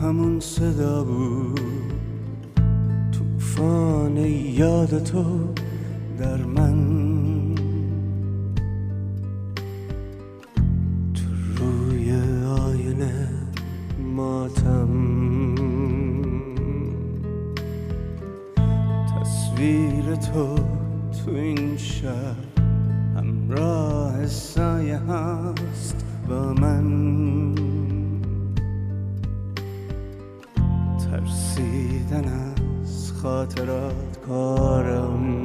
همون صدا بود، طوفان یاد تو در من، تو روی آینه ماتم، تصویر تو تو این شهر همراه سایه هست با من، ترسیدن از خاطرات کارم،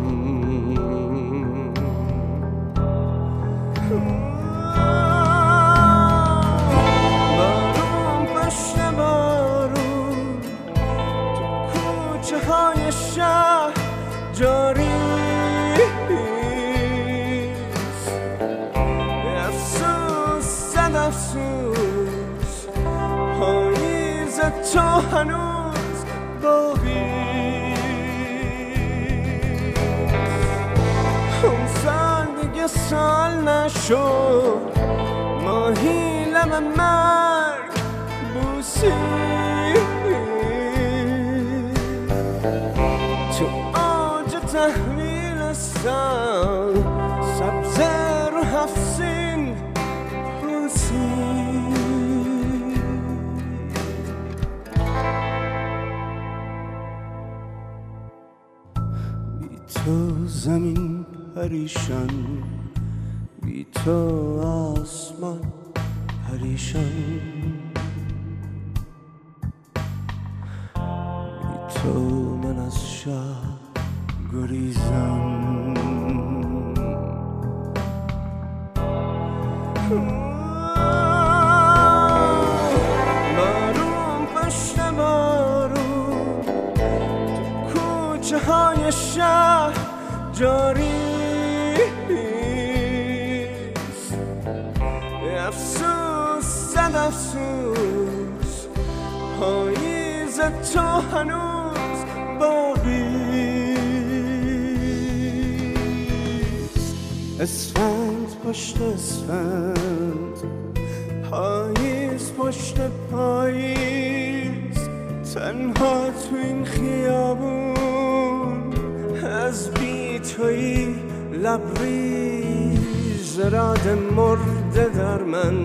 بارون پشت بارون تو کوچه های شهر جاری، افسوس صد افسوس پاییز تو هنوز باقی، اون سال دیگه سال نشد، ماهی لب مرگ بوسی، تو آج تحویل سال سبزه رو هفسین بوسی، بی تو زمین پریشان، بی تو آسمان پریشان، بی تو من از شهر گریزم، بارون پشت بارون تو کوچه های شهر جاری، افسوس صد افسوس پاییز تو هنوز باقی، اسفند پشت اسفند، پاییز پشت پاییز، تنها تو این خیابون از بی تویی لبریز، راد مرده در من،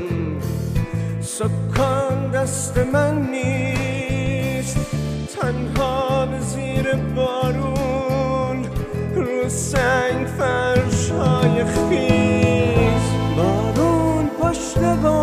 سکان دست من نیست، تنها به زیر بارون رو سنگ فرش‌های خیز، بارون پشت بارون